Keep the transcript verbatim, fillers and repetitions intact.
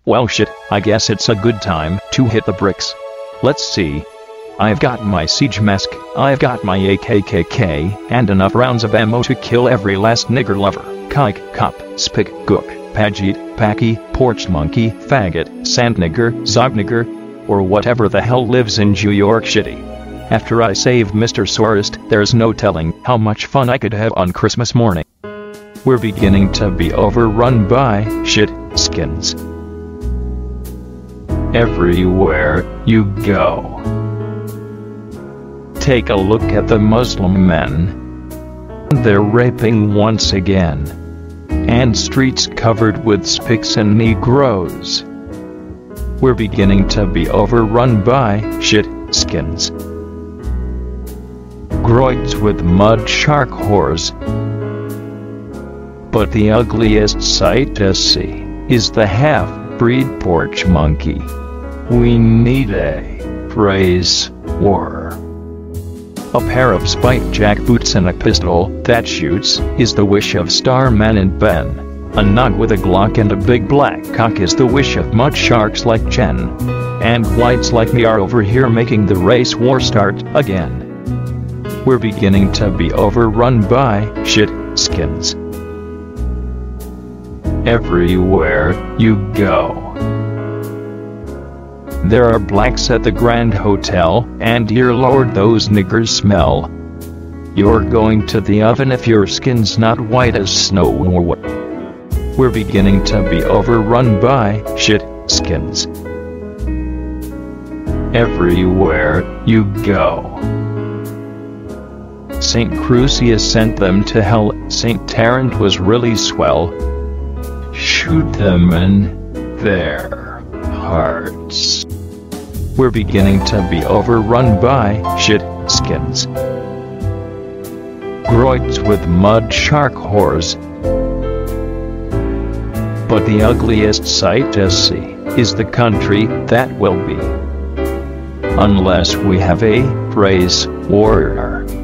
Well shit, I guess it's a good time to hit the bricks. Let's see. I've got my siege mask, I've got my A K K K, and enough rounds of ammo to kill every last nigger lover, kike, cop, spick, gook, pajit, packy, porch monkey, faggot, sand nigger, zog nigger, or whatever the hell lives in New York City. After I save Mister Sorest, there's no telling how much fun I could have on Christmas morning. We're beginning to be overrun by shit skins. Everywhere you go. Take a look at the Muslim men. They're raping once again. And streets covered with spics and Negroes. We're beginning to be overrun by shit skins. Groids with mud shark whores. But the ugliest sight to see is the half-breed porch monkey. We need a praise war. A pair of spiked jack boots and a pistol that shoots is the wish of Starman and Ben. A nog with a Glock and a big black cock is the wish of mud sharks like Jen. And whites like me are over here making the race war start again. We're beginning to be overrun by shit skins. Everywhere you go. There are blacks at the Grand Hotel, and dear lord those niggers smell. You're going to the oven if your skin's not white as snow or what. We're beginning to be overrun by shit skins. Everywhere you go. Saint Crucius sent them to hell, Saint Tarrant was really swell. Shoot them in their hearts. We're beginning to be overrun by shit skins. Groids with mud shark whores. But the ugliest sight to see is the country that will be. Unless we have a praise warrior.